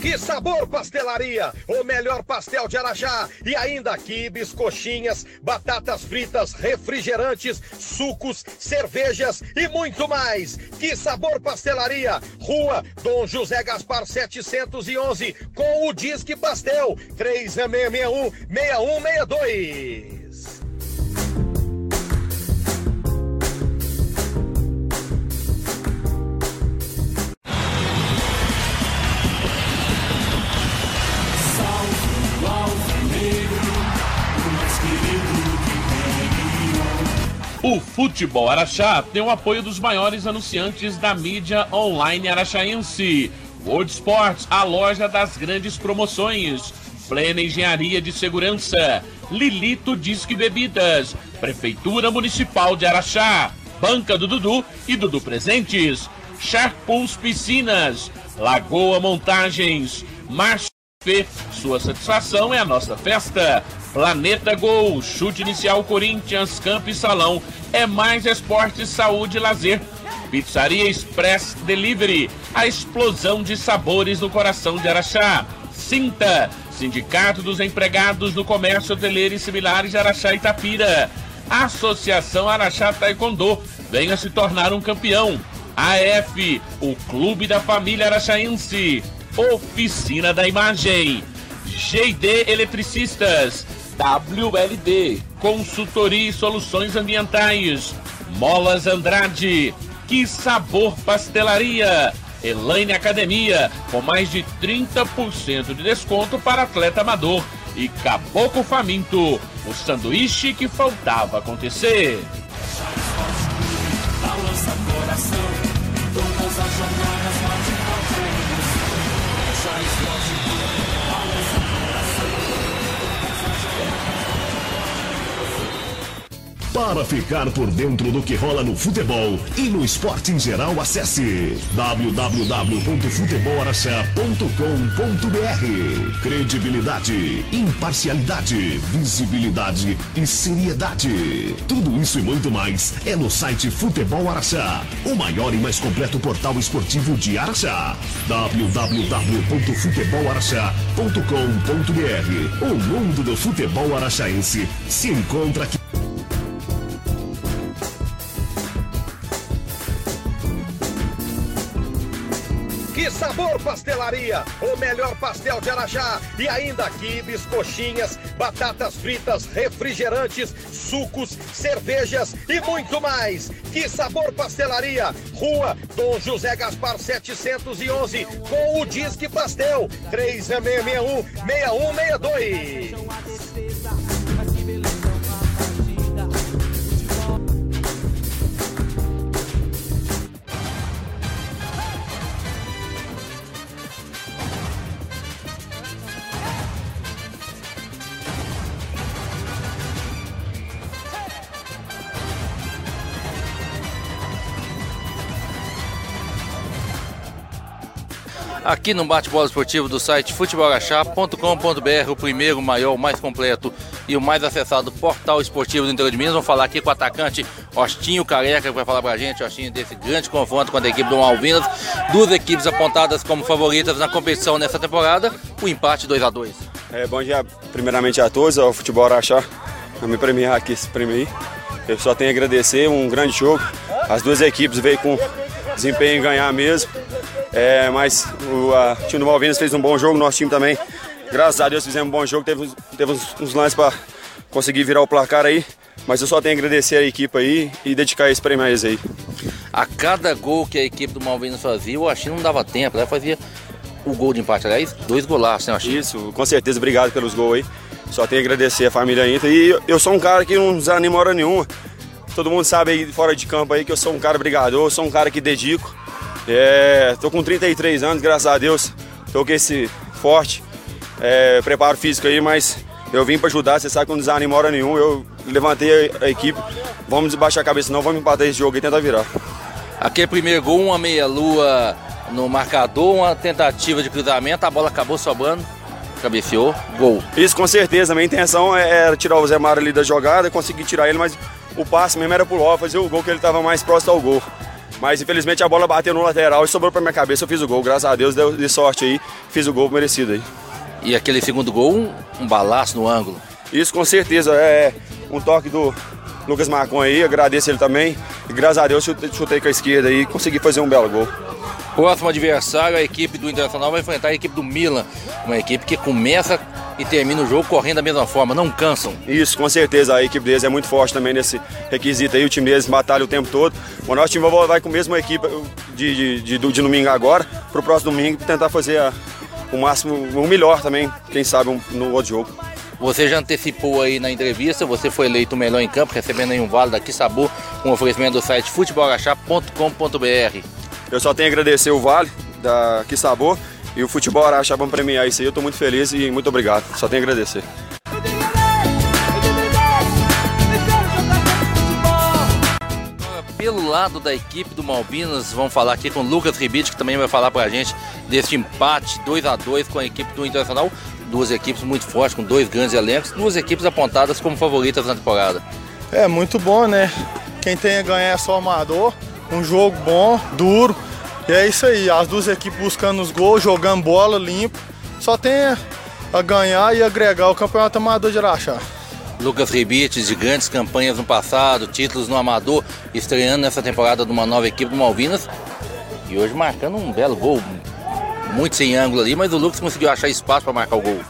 Que Sabor Pastelaria, o melhor pastel de Araxá. E ainda quibes, coxinhas, batatas fritas, refrigerantes, sucos, cervejas e muito mais. Que Sabor Pastelaria, Rua Dom José Gaspar 711, com o Disque Pastel, 3661-6162. O Futebol Araxá tem o apoio dos maiores anunciantes da mídia online araxaense. World Sports, a loja das grandes promoções. Plena Engenharia de Segurança. Lilito Disque Bebidas. Prefeitura Municipal de Araxá. Banca do Dudu e Dudu Presentes. Shark Pools Piscinas. Lagoa Montagens. Marcio Fê, sua satisfação é a nossa festa. Planeta Gol, chute inicial Corinthians, campo e salão. É mais esporte, saúde e lazer. Pizzaria Express Delivery, a explosão de sabores no coração de Araxá. Sinta, Sindicato dos Empregados do Comércio Hoteleiro e Similares de Araxá e Itapira. Associação Araxá Taekwondo, venha se tornar um campeão. AF, o Clube da Família Araxaense. Oficina da Imagem. GD Eletricistas. WLD, Consultoria e Soluções Ambientais. Molas Andrade. Que Sabor Pastelaria. Elaine Academia, com mais de 30% de desconto para atleta amador. E Caboclo Faminto, o sanduíche que faltava acontecer. Balança coração, todas as jornadas bate Para ficar por dentro do que rola no futebol e no esporte em geral, acesse www.futebolaraxá.com.br. Credibilidade, imparcialidade, visibilidade e seriedade. Tudo isso e muito mais é no site Futebol Araxá, o maior e mais completo portal esportivo de Araxá. www.futebolaraxá.com.br. O mundo do futebol araxaense se encontra aqui. Que Sabor Pastelaria, o melhor pastel de Araxá. E ainda quibes, coxinhas, batatas fritas, refrigerantes, sucos, cervejas e muito mais. Que Sabor Pastelaria, Rua Dom José Gaspar 711, com o Disque Pastel, 3661-6162. Aqui no bate-bola esportivo do site futebolaraxá.com.br, o primeiro, maior, mais completo e o mais acessado portal esportivo do interior de Minas. Vamos falar aqui com o atacante Ostinho Careca, que vai falar pra gente, Ostinho, desse grande confronto contra a equipe do Malvinas. Duas equipes apontadas como favoritas na competição nessa temporada, o empate 2-2. Bom dia primeiramente a todos, ao Futebol Araxá, a me premiar aqui esse prêmio aí. Eu só tenho a agradecer, um grande jogo. As duas equipes veio com desempenho em ganhar mesmo. Mas o time do Malvinas fez um bom jogo, nosso time também, graças a Deus, fizemos um bom jogo, teve uns lances para conseguir virar o placar aí, mas eu só tenho a agradecer a equipe aí e dedicar esse prêmio a eles aí. A cada gol que a equipe do Malvinas fazia, o Ostinho não dava tempo, ela fazia o gol de empate, aliás, 2 golaços, né, Ostinho? Isso, com certeza, obrigado pelos gols aí, só tenho a agradecer a família Inter e eu sou um cara que não desanima hora nenhuma, todo mundo sabe aí fora de campo aí que eu sou um cara brigador, sou um cara que dedico. Tô com 33 anos, graças a Deus, tô com esse forte preparo físico aí, mas eu vim para ajudar, você sabe que não desanima hora nenhuma, eu levantei a equipe, vamos debaixar a cabeça não, vamos empatar esse jogo e tentar virar. Aquele primeiro gol, uma meia-lua no marcador, uma tentativa de cruzamento, a bola acabou sobrando, cabeceou, gol. Isso com certeza, minha intenção era tirar o Zé Mário ali da jogada, conseguir tirar ele, mas o passe mesmo era pro Ló, fazer o gol que ele estava mais próximo ao gol. Mas infelizmente a bola bateu no lateral e sobrou pra minha cabeça, eu fiz o gol. Graças a Deus, deu de sorte aí, fiz o gol merecido aí. E aquele segundo gol, um balaço no ângulo. Isso com certeza, é um toque do Lucas Marcon aí, agradeço ele também. E graças a Deus chutei com a esquerda aí e consegui fazer um belo gol. Próximo adversário, a equipe do Internacional vai enfrentar a equipe do Milan. Uma equipe que começa e termina o jogo correndo da mesma forma, não cansam. Isso, com certeza, a equipe deles é muito forte também nesse requisito aí, o time deles batalha o tempo todo. O nosso time vai com a mesma equipe de domingo agora, pro próximo domingo, tentar fazer o máximo, o melhor também, quem sabe no outro jogo. Você já antecipou aí na entrevista, você foi eleito o melhor em campo, recebendo aí um vale da Que Sabor, um oferecimento do site futebolarachá.com.br. Eu só tenho a agradecer o vale da Que Sabor e o Futebol Araxá para premiar isso aí. Eu estou muito feliz e muito obrigado. Só tenho a agradecer. Pelo lado da equipe do Malvinas, vamos falar aqui com o Lucas Ribite, que também vai falar pra gente deste empate 2-2 com a equipe do Internacional. Duas equipes muito fortes, com dois grandes elencos, duas equipes apontadas como favoritas na temporada. É muito bom, né? Quem tem a ganhar é só o amador. Um jogo bom, duro. E é isso aí, as duas equipes buscando os gols, jogando bola limpo. Só tem a ganhar e agregar o campeonato amador de Araxá. Lucas Ribite, de grandes campanhas no passado, títulos no amador, estreando nessa temporada de uma nova equipe do Malvinas. E hoje marcando um belo gol, muito sem ângulo ali, mas o Lucas conseguiu achar espaço para marcar o gol.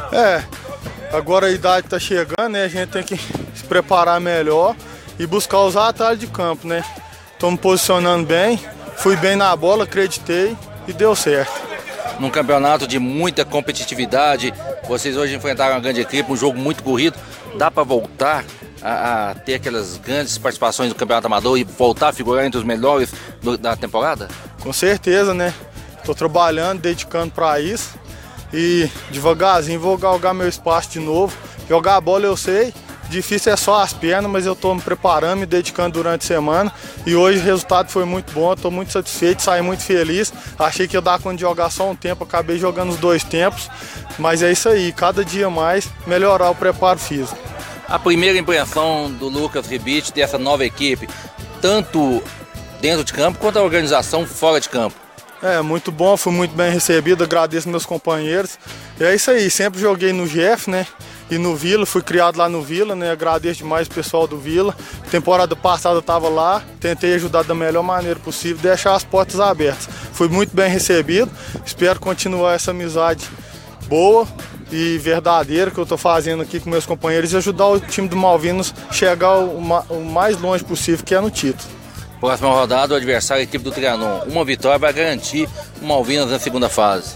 Agora a idade está chegando, né? A gente tem que se preparar melhor e buscar os atalhos de campo, né? Estou me posicionando bem, fui bem na bola, acreditei e deu certo. Num campeonato de muita competitividade, vocês hoje enfrentaram uma grande equipe, um jogo muito corrido. Dá para voltar a ter aquelas grandes participações do campeonato amador e voltar a figurar entre os melhores da temporada? Com certeza, né? Estou trabalhando, dedicando para isso e devagarzinho vou galgar meu espaço de novo. Jogar a bola eu sei, difícil é só as pernas, mas eu estou me preparando, me dedicando durante a semana e hoje o resultado foi muito bom, estou muito satisfeito, saí muito feliz. Achei que ia dar conta de jogar só um tempo, acabei jogando os 2 tempos, mas é isso aí, cada dia mais melhorar o preparo físico. A primeira impressão do Lucas Ribite dessa nova equipe, tanto dentro de campo quanto a organização fora de campo? É, muito bom, fui muito bem recebido, agradeço meus companheiros. E é isso aí, sempre joguei no Jeff, né? E no Vila, fui criado lá no Vila, né? Agradeço demais o pessoal do Vila. Temporada passada eu estava lá, tentei ajudar da melhor maneira possível, deixar as portas abertas. Fui muito bem recebido, espero continuar essa amizade boa e verdadeira que eu estou fazendo aqui com meus companheiros e ajudar o time do Malvinas a chegar o mais longe possível, que é no título. Próxima rodada, o adversário, a equipe do Trianon. Uma vitória vai garantir o Malvinas na segunda fase.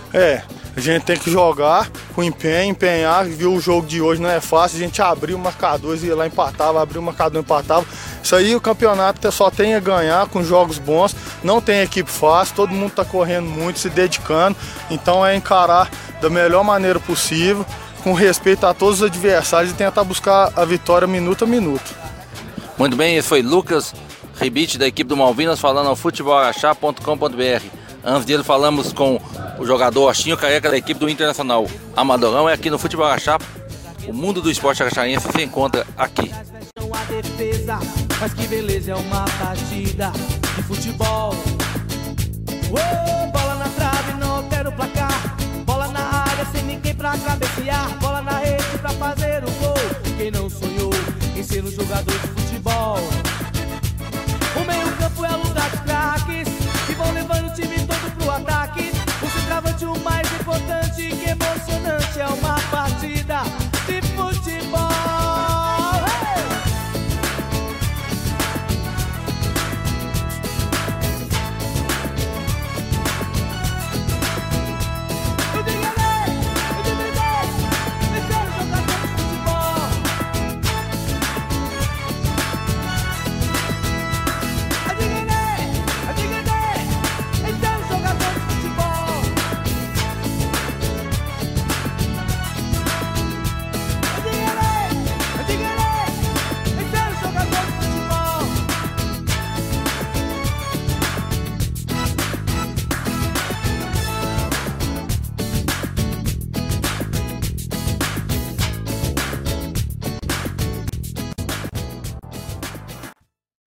A gente tem que jogar com empenho, empenhar, viu o jogo de hoje, não é fácil, a gente abriu o marcador, ia lá, empatava, abriu o marcador, empatava. Isso aí o campeonato só tem a ganhar com jogos bons, não tem equipe fácil, todo mundo está correndo muito, se dedicando, então é encarar da melhor maneira possível, com respeito a todos os adversários e tentar buscar a vitória minuto a minuto. Muito bem, esse foi Lucas Ribite da equipe do Malvinas falando ao futebolarachá.com.br. Antes dele falamos com o jogador Ostinho Careca da equipe do Internacional. Amadorão é aqui no Futebol Araxá. O mundo do esporte araxaense se encontra aqui. A defesa, mas que beleza é uma partida de futebol. Bola na trave, não altera o placar. Bola na área, sem ninguém pra cabecear. Bola na rede pra fazer o gol. Quem não sonhou em ser um jogador de futebol?